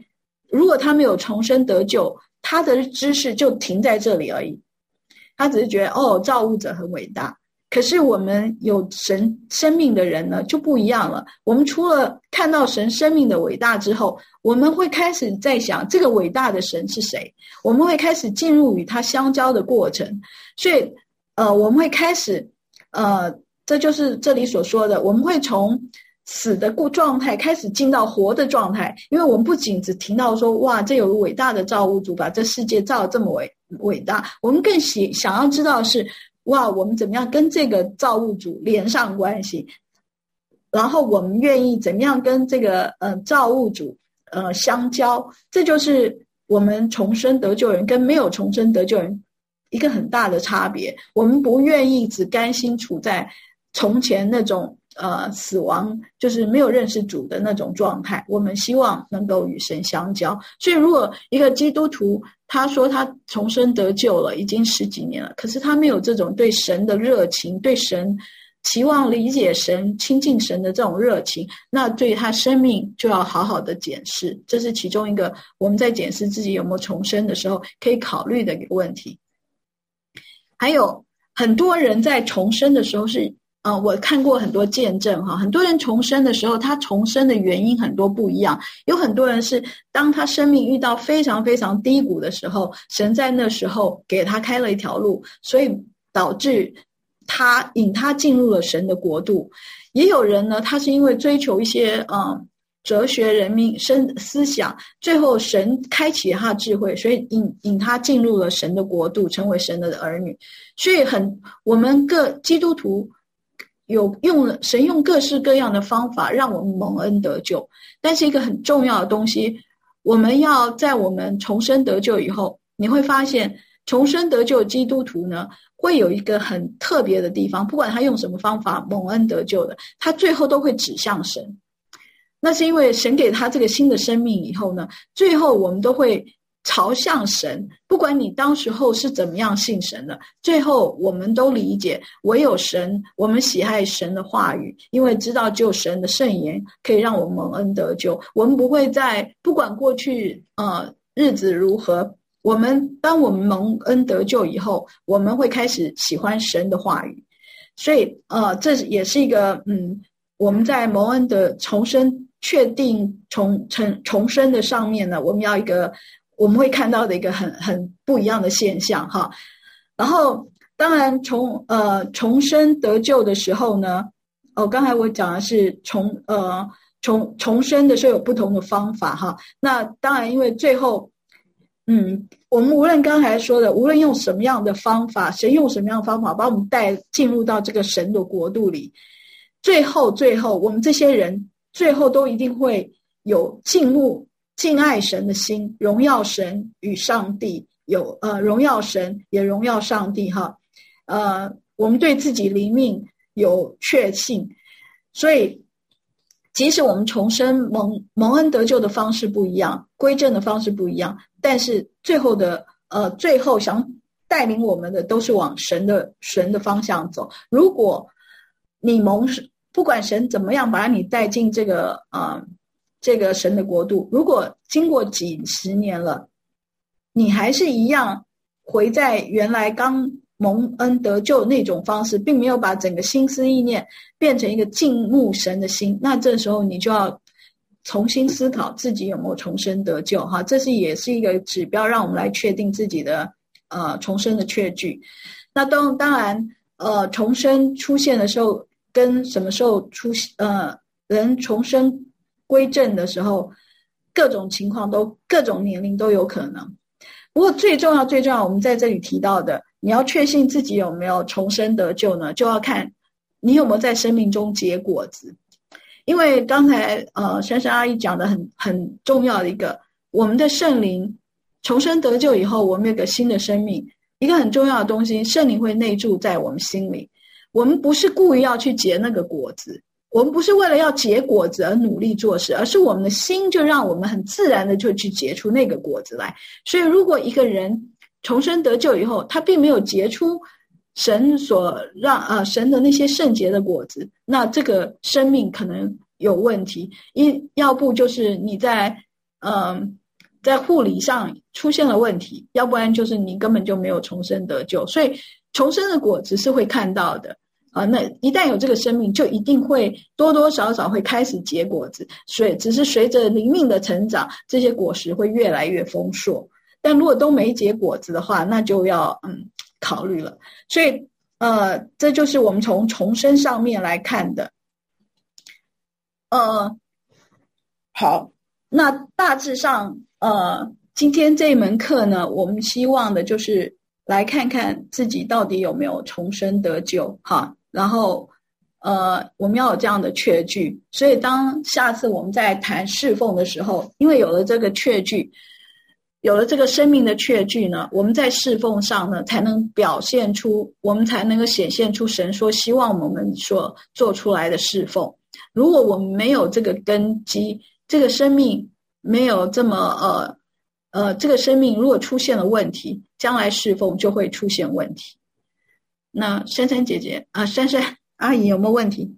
如果他没有重生得救，他的知识就停在这里而已，他只是觉得哦，造物者很伟大。可是我们有神生命的人呢，就不一样了。我们除了看到神生命的伟大之后，我们会开始在想这个伟大的神是谁，我们会开始进入与他相交的过程。所以呃，我们会开始呃，这就是这里所说的，我们会从死的状态开始进到活的状态。因为我们不仅只听到说哇，这有个伟大的造物主把这世界造得这么伟伟大，我们更喜想要知道的是哇，我们怎么样跟这个造物主连上关系，然后我们愿意怎么样跟这个呃造物主呃相交。这就是我们重生得救人跟没有重生得救人一个很大的差别。我们不愿意只甘心处在从前那种呃死亡，就是没有认识主的那种状态，我们希望能够与神相交。所以如果一个基督徒他说他重生得救了已经十几年了，可是他没有这种对神的热情，对神期望理解神亲近神的这种热情，那对他生命就要好好的检视。这是其中一个我们在检视自己有没有重生的时候可以考虑的一个问题。还有很多人在重生的时候是呃，我看过很多见证哈，很多人重生的时候，他重生的原因很多不一样。有很多人是当他生命遇到非常非常低谷的时候，神在那时候给他开了一条路，所以导致他引他进入了神的国度。也有人呢，他是因为追求一些嗯哲学、人民生思想，最后神开启了他的智慧，所以引引他进入了神的国度，成为神的儿女。所以很我们各基督徒有用了神用各式各样的方法让我们蒙恩得救，但是一个很重要的东西，我们要在我们重生得救以后，你会发现重生得救的基督徒呢，会有一个很特别的地方，不管他用什么方法蒙恩得救的，他最后都会指向神。那是因为神给他这个新的生命以后呢，最后我们都会朝向神，不管你当时候是怎么样信神的，最后我们都理解唯有神，我们喜爱神的话语，因为知道只有神的圣言可以让我们蒙恩得救。我们不会在不管过去呃日子如何，我们当我们蒙恩得救以后，我们会开始喜欢神的话语。所以呃这也是一个嗯我们在蒙恩的重生确定重重重生的上面呢，我们要一个我们会看到的一个很很不一样的现象哈。然后当然重呃重生得救的时候呢，哦刚才我讲的是重呃重重生的时候有不同的方法哈。那当然因为最后嗯我们无论刚才说的无论用什么样的方法，神用什么样的方法把我们带进入到这个神的国度里，最后最后我们这些人最后都一定会有进入敬爱神的心，荣耀神与上帝，有呃荣耀神也荣耀上帝哈。呃我们对自己灵命有确信，所以即使我们重生蒙蒙恩得救的方式不一样，归正的方式不一样，但是最后的呃最后想带领我们的都是往神的神的方向走。如果你蒙不管神怎么样把你带进这个呃这个神的国度，如果经过几十年了，你还是一样回在原来刚蒙恩得救那种方式，并没有把整个心思意念变成一个敬慕神的心，那这时候你就要重新思考自己有没有重生得救哈。这是也是一个指标，让我们来确定自己的呃重生的确据。那当当然呃重生出现的时候跟什么时候出呃人重生归正的时候，各种情况都各种年龄都有可能。不过最重要最重要我们在这里提到的，你要确信自己有没有重生得救呢，就要看你有没有在生命中结果子。因为刚才呃珊珊阿姨讲的很很重要的一个，我们的圣灵重生得救以后，我们有个新的生命，一个很重要的东西，圣灵会内住在我们心里。我们不是故意要去结那个果子，我们不是为了要结果子而努力做事，而是我们的心就让我们很自然的就去结出那个果子来。所以如果一个人重生得救以后，他并没有结出神所让呃神的那些圣洁的果子，那这个生命可能有问题。一要不就是你在嗯在护理上出现了问题，要不然就是你根本就没有重生得救。所以重生的果子是会看到的啊，那一旦有这个生命，就一定会多多少少会开始结果子，所以只是随着灵命的成长，这些果实会越来越丰硕。但如果都没结果子的话，那就要嗯考虑了。所以呃，这就是我们从重生上面来看的。呃，好，那大致上呃，今天这一门课呢，我们希望的就是来看看自己到底有没有重生得救哈。然后呃，我们要有这样的确据，所以当下次我们在谈侍奉的时候，因为有了这个确据，有了这个生命的确据呢，我们在侍奉上呢才能表现出，我们才能够显现出神说希望我们所做出来的侍奉。如果我们没有这个根基，这个生命没有这么呃呃，这个生命如果出现了问题，将来侍奉就会出现问题。那珊珊姐姐啊，珊珊阿姨有没有问题？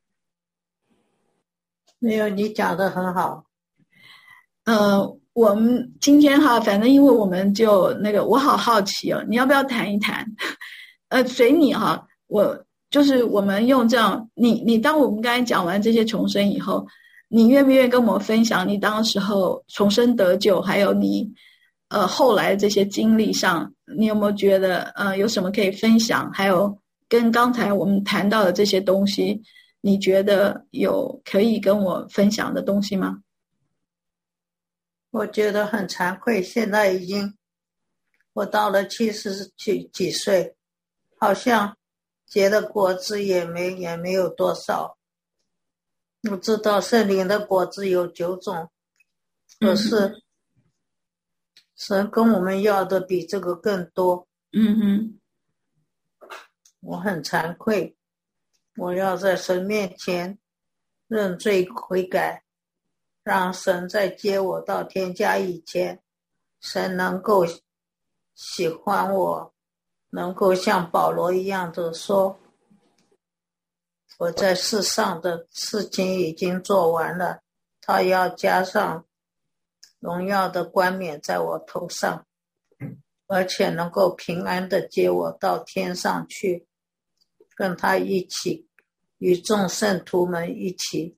没有，你讲得很好。 呃，我们今天哈，反正因为我们就那个，我好好奇哦，你要不要谈一谈？呃，随你哈，我就是我们用这样，你你当我们刚才讲完这些重生以后，你愿不愿意跟我们分享你当时候重生得救，还有你呃后来这些经历上，你有没有觉得呃有什么可以分享？还有跟刚才我们谈到的这些东西，你觉得有可以跟我分享的东西吗？ 我觉得很惭愧，现在已经我到了七十几几岁，好像结的果子也没也没有多少。我知道圣灵的果子有九种，可是神跟我们要的比这个更多。 嗯哼， 我很惭愧，我要在神面前认罪悔改，让神在接我到天家以前，神能够喜欢我，能够像保罗一样的说，我在世上的事情已经做完了，他要加上荣耀的冠冕在我头上，而且能够平安的接我到天上去，跟他一起，与众圣徒们一起。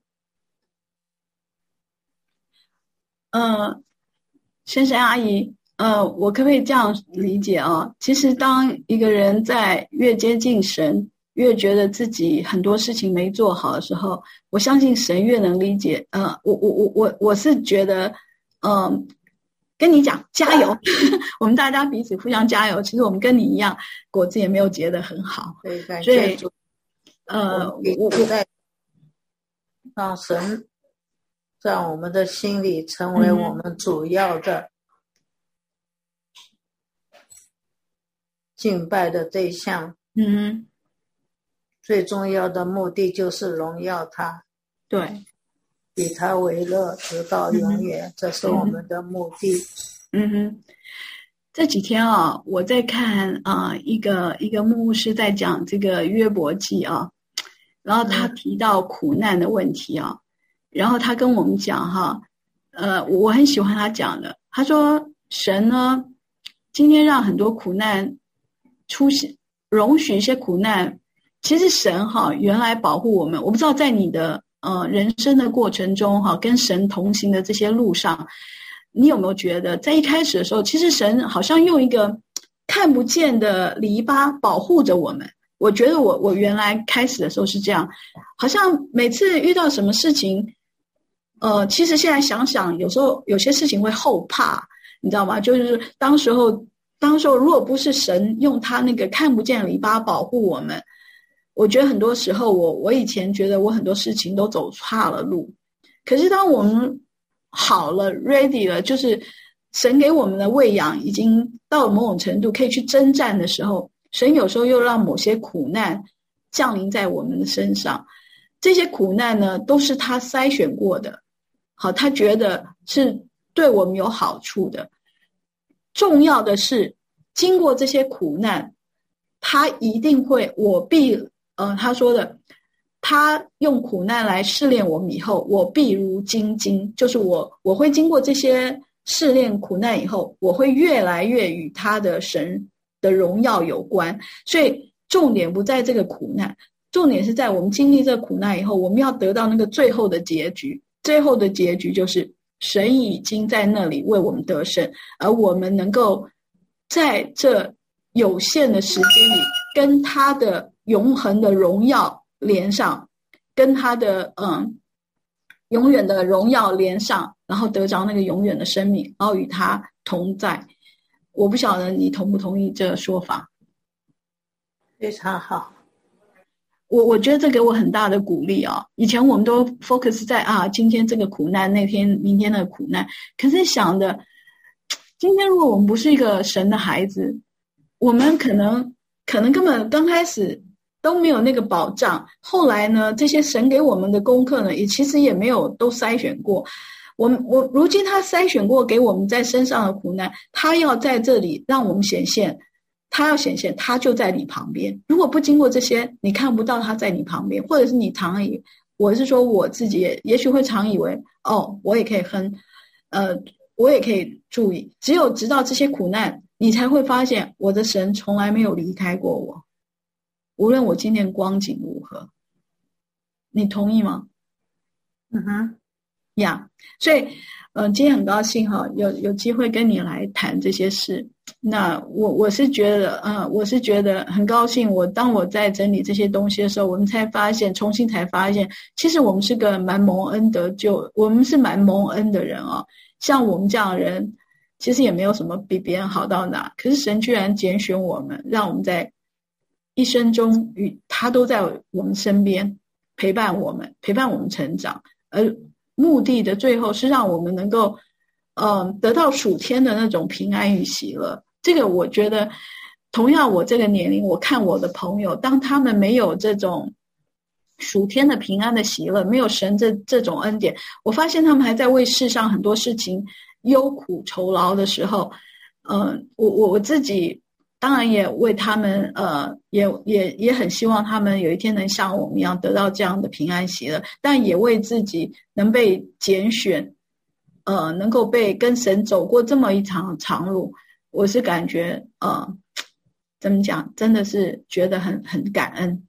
呃，珊珊阿姨，呃，我可不可以这样理解啊？其实当一个人在越接近神，越觉得自己很多事情没做好的时候，我相信神越能理解。呃，我我我我我是觉得，嗯、呃，跟你讲加油，我们大家彼此互相加油。其实我们跟你一样，果子也没有结得很好， 对，感所以谢主。 呃， 我我在让神在我们的心里成为我们主要的敬拜的对象。 嗯， 最重要的目的就是荣耀他， 对， 以他为乐，直到永远，嗯、这是我们的目的。 嗯哼，这几天啊，我在看啊、呃、一个一个牧师在讲这个约伯记啊，然后他提到苦难的问题啊，嗯、然后他跟我们讲哈，呃，我很喜欢他讲的，他说神呢，今天让很多苦难出现，容许一些苦难。其实神哈原来保护我们，我不知道在你的呃人生的过程中哈，跟神同行的这些路上，你有没有觉得在一开始的时候，其实神好像用一个看不见的篱笆保护着我们？我觉得我我原来开始的时候是这样，好像每次遇到什么事情，呃，其实现在想想，有时候有些事情会后怕，你知道吗？就是当时候，当时候如果不是神用他那个看不见的篱笆保护我们。我觉得很多时候我我以前觉得我很多事情都走差了路，可是当我们好了 ready 了，就是神给我们的喂养已经到了某种程度可以去征战的时候，神有时候又让某些苦难降临在我们的身上，这些苦难呢都是他筛选过的，好，他觉得是对我们有好处的。重要的是经过这些苦难，他一定会我必呃，他说的，他用苦难来试炼我们以后，我必如精金，就是我我会经过这些试炼苦难以后，我会越来越与他的神的荣耀有关。所以重点不在这个苦难，重点是在我们经历这个苦难以后，我们要得到那个最后的结局。最后的结局就是神已经在那里为我们得胜，而我们能够在这有限的时间里跟他的永恒的荣耀连上，跟他的嗯永远的荣耀连上，然后得着那个永远的生命，然后与他同在。我不晓得你同不同意这个说法。 非常好。 我我觉得这给我很大的鼓励啊！以前我们都 focus 在啊，今天这个苦难，那天明天那个苦难，可是想的，今天如果我们不是一个神的孩子，我们可能可能根本刚开始都没有那个保障，后来呢，这些神给我们的功课呢，也其实也没有都筛选过。我们我如今他筛选过给我们在身上的苦难，他要在这里让我们显现。他要显现，他就在你旁边。如果不经过这些，你看不到他在你旁边，或者是你常以，我是说我自己也也许会常以为，哦，我也可以哼，呃，我也可以注意。只有直到这些苦难，你才会发现我的神从来没有离开过我，无论我今天光景如何。你同意吗？ 嗯哼， 呀、yeah. 所以，嗯、呃，今天很高兴哈，有有机会跟你来谈这些事。那我我是觉得，呃，我是觉得很高兴。我当我在整理这些东西的时候，我们才发现，重新才发现，其实我们是个蛮蒙恩得救，我们是蛮蒙恩的人哦。像我们这样的人，其实也没有什么比别人好到哪。可是神居然拣选我们，让我们在一生中与他都在我们身边陪伴我们，陪伴我们成长，而目的的最后是让我们能够，呃，得到属天的那种平安与喜乐。这个我觉得，同样我这个年龄，我看我的朋友，当他们没有这种属天的平安的喜乐，没有神这这种恩典，我发现他们还在为世上很多事情忧苦愁劳的时候，呃，我我我自己当然也为他们，呃，也也也很希望他们有一天能像我们一样得到这样的平安喜乐，但也为自己能被拣选，呃，能够被跟神走过这么一场长路。我是感觉，呃，怎么讲，真的是觉得很很感恩。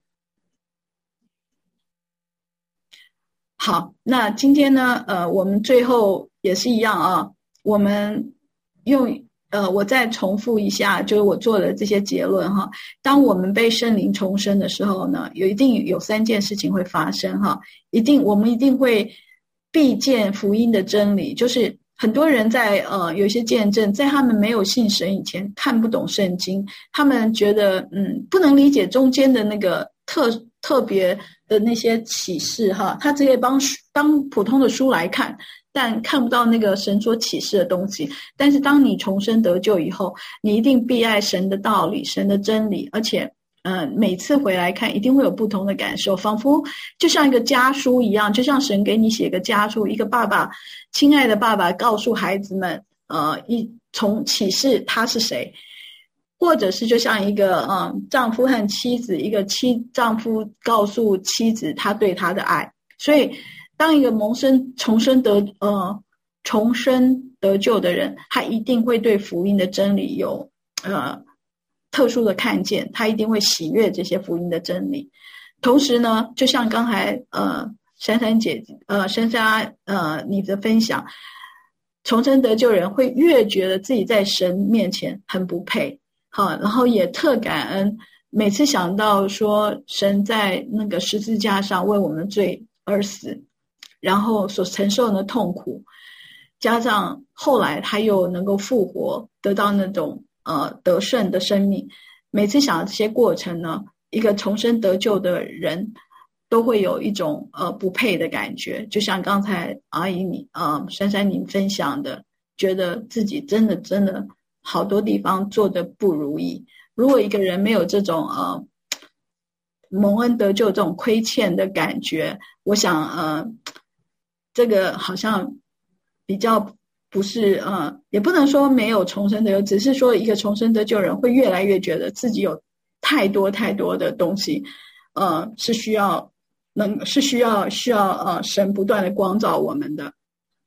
好，那今天呢，呃，我们最后也是一样啊，我们用呃，我再重复一下，就是我做的这些结论哈。当我们被圣灵重生的时候呢，有一定有三件事情会发生哈，一定我们一定会必见福音的真理，就是很多人在呃有一些见证，在他们没有信神以前看不懂圣经，他们觉得嗯不能理解中间的那个特特别的那些启示哈，他只可以帮当普通的书来看，但看不到那个神所启示的东西。但是当你重生得救以后，你一定必爱神的道理，神的真理，而且呃，每次回来看一定会有不同的感受，仿佛就像一个家书一样，就像神给你写个家书，一个爸爸，亲爱的爸爸告诉孩子们，呃，一从启示他是谁，或者是就像一个呃丈夫和妻子，一个妻丈夫告诉妻子他对他的爱。所以当一个蒙生重生得呃重生得救的人，他一定会对福音的真理有呃特殊的看见，他一定会喜悦这些福音的真理。同时呢，就像刚才呃珊珊姐呃珊珊呃你的分享，重生得救人会越觉得自己在神面前很不配，好，然后也特感恩，每次想到说神在那个十字架上为我们的罪而死，然后所承受的痛苦，加上后来他又能够复活，得到那种呃得胜的生命，每次想到这些过程呢，一个重生得救的人都会有一种呃不配的感觉，就像刚才阿姨你呃珊珊你分享的，觉得自己真的真的好多地方做得不如意。如果一个人没有这种呃蒙恩得救这种亏欠的感觉，我想呃这个好像比较不是呃也不能说没有重生得救，只是说一个重生得救人会越来越觉得自己有太多太多的东西呃是需要能是需要需要呃神不断的光照我们的。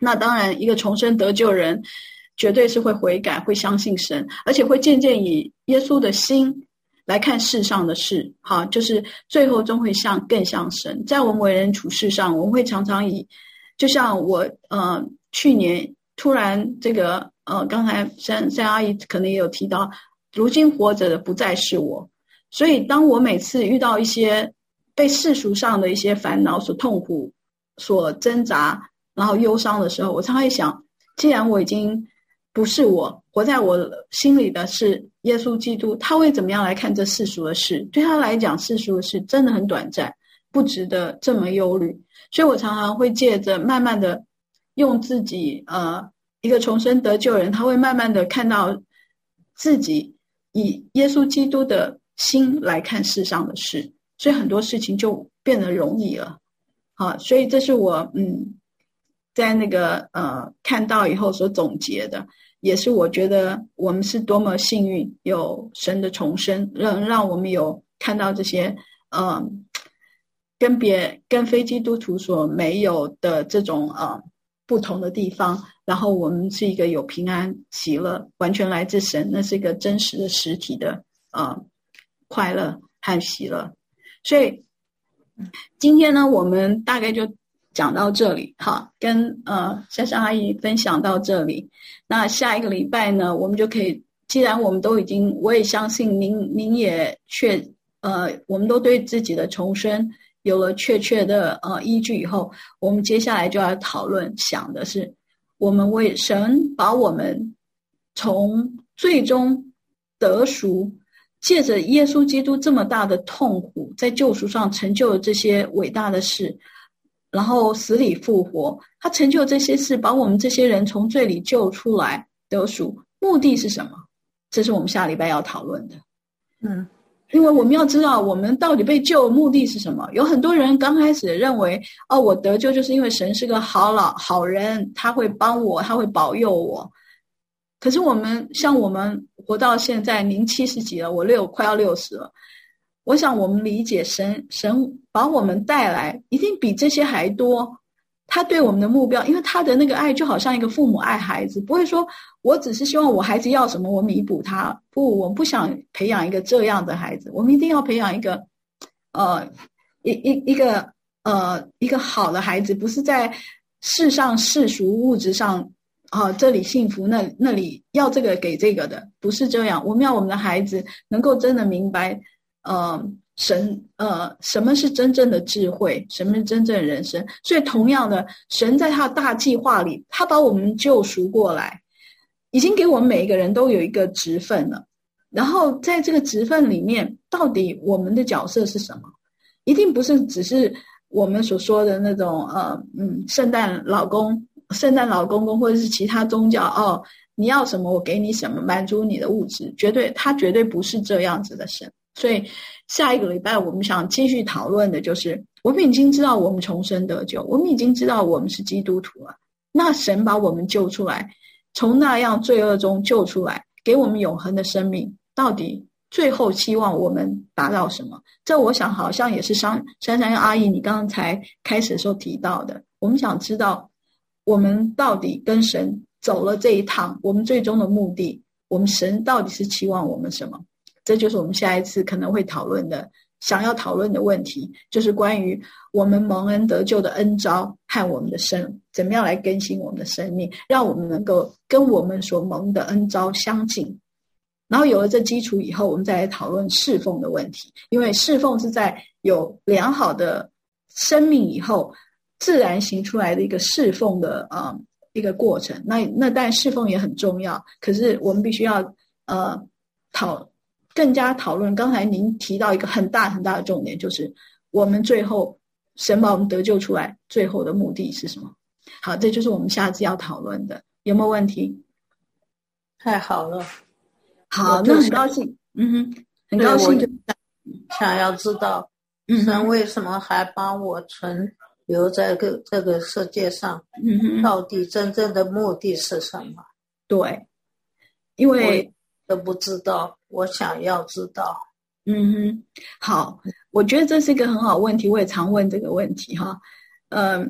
那当然一个重生得救人绝对是会悔改，会相信神，而且会渐渐以耶稣的心来看世上的事，好，就是最后终会像更像神。在我们为人处事上，我们会常常以，就像我呃去年突然这个呃刚才珊珊阿姨可能也有提到，如今活着的不再是我，所以当我每次遇到一些被世俗上的一些烦恼所痛苦、所挣扎，然后忧伤的时候，我常会想，既然我已经不是我，活在我心里的是耶稣基督，他会怎么样来看这世俗的事？对他来讲，世俗的事真的很短暂，不值得这么忧虑。所以我常常会借着慢慢的用自己呃一个重生得救人，他会慢慢的看到自己以耶稣基督的心来看世上的事，所以很多事情就变得容易了。好，所以这是我嗯在那个呃看到以后所总结的，也是我觉得我们是多么幸运有神的重生，让让我们有看到这些呃跟别跟非基督徒所没有的这种呃不同的地方，然后我们是一个有平安喜乐完全来自神，那是一个真实的实体的呃快乐和喜乐。所以今天呢我们大概就讲到这里哈，跟呃珊珊阿姨分享到这里。那下一个礼拜呢，我们就可以，既然我们都已经，我也相信您您也确呃我们都对自己的重生有了确切的呃依据以后，我们接下来就要讨论想的是，我们为神把我们从最终得赎，借着耶稣基督这么大的痛苦，在救赎上成就了这些伟大的事，然后死里复活，他成就这些事，把我们这些人从罪里救出来得赎，目的是什么？这是我们下礼拜要讨论的。 嗯， 因为我们要知道我们到底被救的目的是什么。有很多人刚开始认为，哦，我得救就是因为神是个好老好人，他会帮我，他会保佑我。可是我们像我们活到现在，您七十几了，我六快要六十了，我想我们理解神神把我们带来一定比这些还多，他对我们的目标，因为他的那个爱就好像一个父母爱孩子，不会说我只是希望我孩子要什么我弥补他，不，我不想培养一个这样的孩子，我们一定要培养一个呃一一一个呃一个好的孩子，不是在世上世俗物质上啊、呃、这里幸福那那里要这个给这个的，不是这样。我们要我们的孩子能够真的明白呃神呃什么是真正的智慧，什么是真正的人生。所以同样的，神在他的大计划里，他把我们救赎过来，已经给我们每一个人都有一个职分了。然后在这个职分里面，到底我们的角色是什么？一定不是只是我们所说的那种呃嗯圣诞老公圣诞老公公或者是其他宗教，哦你要什么我给你什么，满足你的物质，绝对他绝对不是这样子的神。所以下一个礼拜我们想继续讨论的就是，我们已经知道我们重生得救，我们已经知道我们是基督徒了，那神把我们救出来，从那样罪恶中救出来，给我们永恒的生命，到底最后期望我们达到什么？这我想好像也是珊珊珊阿姨你刚才开始的时候提到的，我们想知道我们到底跟神走了这一趟，我们最终的目的，我们神到底是期望我们什么？这就是我们下一次可能会讨论的，想要讨论的问题，就是关于我们蒙恩得救的恩召和我们的生，怎么样来更新我们的生命，让我们能够跟我们所蒙的恩召相近。然后有了这基础以后，我们再来讨论侍奉的问题，因为侍奉是在有良好的生命以后自然行出来的一个侍奉的呃一个过程。那那当然侍奉也很重要，可是我们必须要呃讨更加讨论，刚才您提到一个很大很大的重点，就是我们最后神把我们得救出来，最后的目的是什么？好，这就是我们下次要讨论的，有没有问题？ 太好了， 好，那很高兴，嗯哼，很高兴就想要知道神为什么还把我存留在这个这个世界上，嗯哼，到底真正的目的是什么？ 对，因为都不知道，我想要知道。 嗯哼，好，我觉得这是一个很好的问题，我也常问这个问题哈。嗯，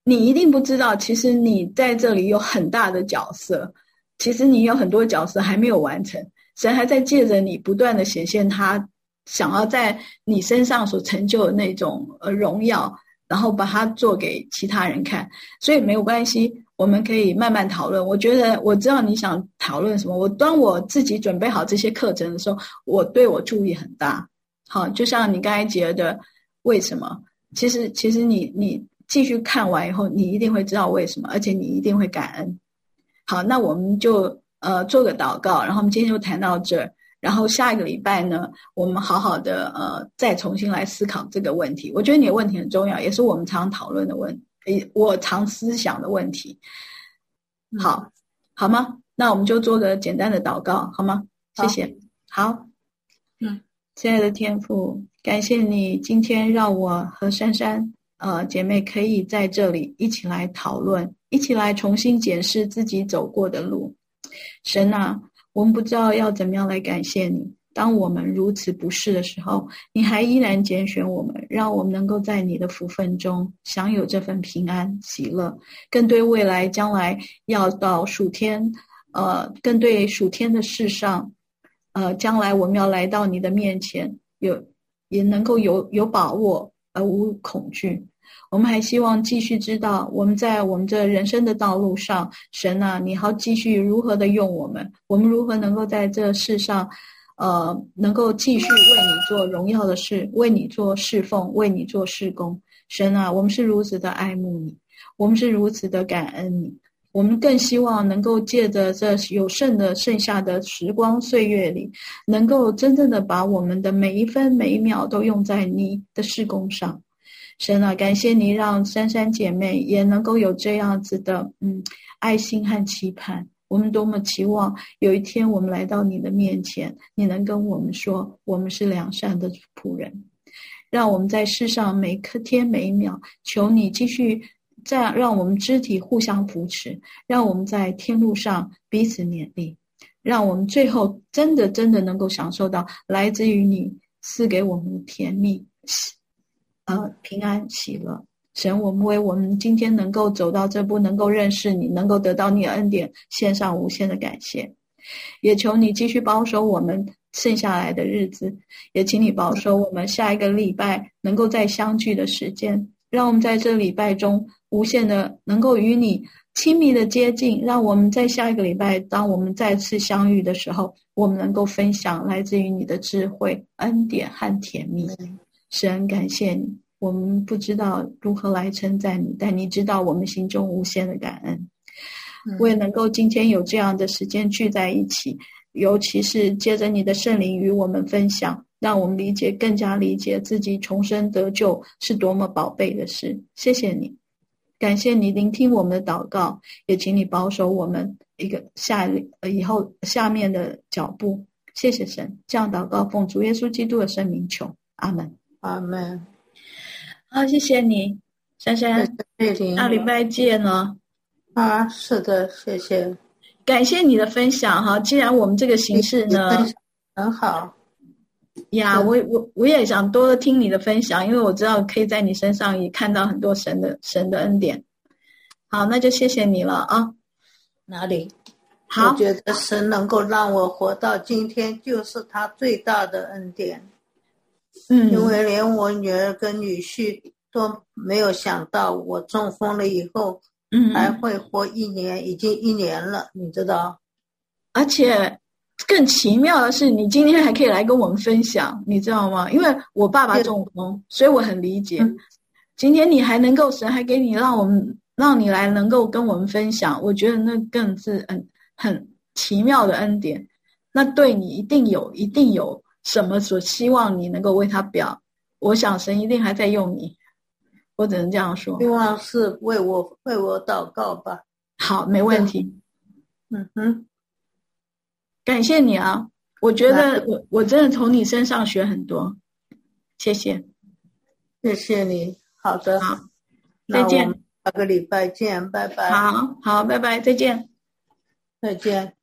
你一定不知道，其实你在这里有很大的角色，其实你有很多角色还没有完成，神还在借着你不断的显现他想要在你身上所成就的那种呃荣耀，然后把它做给其他人看。所以没有关系，我们可以慢慢讨论。我觉得我知道你想讨论什么，我当我自己准备好这些课程的时候，我对我注意很大。好，就像你刚才觉得为什么，其实其实你你继续看完以后，你一定会知道为什么，而且你一定会感恩。好，那我们就呃做个祷告，然后我们今天就谈到这儿。然后下一个礼拜呢，我们好好的呃再重新来思考这个问题。我觉得你的问题很重要，也是我们常讨论的问题，我常思想的问题。好，好吗？那我们就做个简单的祷告，好吗？谢谢。好， 嗯， 亲爱的天父，感谢你今天让我和珊珊呃姐妹可以在这里一起来讨论，一起来重新检视自己走过的路。神啊，我们不知道要怎么样来感谢你，当我们如此不适的时候，你还依然拣选我们，让我们能够在你的福分中享有这份平安喜乐，更对未来将来要到属天呃，更对属天的事上呃，将来我们要来到你的面前，有也能够有有把握而无恐惧。我们还希望继续知道我们在我们这人生的道路上，神啊，你好继续如何的用我们，我们如何能够在这世上呃，能够继续为你做荣耀的事，为你做侍奉，为你做事工。神啊，我们是如此的爱慕你，我们是如此的感恩你，我们更希望能够借着这有剩的剩下的时光岁月里，能够真正的把我们的每一分每一秒都用在你的事工上。神啊，感谢你让珊珊姐妹也能够有这样子的嗯爱心和期盼。我们多么期望有一天我们来到你的面前，你能跟我们说我们是良善的仆人。让我们在世上每一天每一秒，求你继续这样让我们肢体互相扶持，让我们在天路上彼此勉励，让我们最后真的真的能够享受到来自于你赐给我们的甜蜜呃，平安喜乐。神，我们为我们今天能够走到这步，能够认识你，能够得到你的恩典，献上无限的感谢。也求你继续保守我们剩下来的日子，也请你保守我们下一个礼拜能够再相聚的时间，让我们在这礼拜中无限的能够与你亲密的接近，让我们在下一个礼拜当我们再次相遇的时候，我们能够分享来自于你的智慧、恩典和甜蜜。神，感谢你，我们不知道如何来称赞你，但你知道我们心中无限的感恩。我也能够今天有这样的时间聚在一起，尤其是接着你的圣灵与我们分享，让我们理解更加理解自己重生得救是多么宝贝的事。谢谢你，感谢你聆听我们的祷告，也请你保守我们一个下以后下面的脚步。谢谢神，这样祷告奉主耶稣基督的圣名求，阿们。 阿们。 好，谢谢你，珊珊，下礼拜见了。 啊，是的，谢谢， 感谢你的分享哈。既然我们这个形式呢， 很好呀，我我我也想多听你的分享，因为我知道可以在你身上也看到很多神的神的恩典。好，那就谢谢你了啊。 哪里？ 好， 我觉得神能够让我活到今天，就是他最大的恩典。 嗯， 因为连我女儿跟女婿都没有想到我中风了以后，嗯，还会活一年，已经一年了，你知道。 而且更奇妙的是，你今天还可以来跟我们分享，你知道吗？因为我爸爸中风，所以我很理解。嗯，今天你还能够，神还给你让我们让你来能够跟我们分享，我觉得那更是很很奇妙的恩典。那对你一定有一定有什么所希望你能够为他表，我想神一定还在用你，我只能这样说。 希望是为我为我祷告吧。 好，没问题。 嗯哼， 感谢你啊，我觉得我我真的从你身上学很多，谢谢， 谢谢你。好的， 好，再见， 下个礼拜见，拜拜。 好好，拜拜，再见， 再见。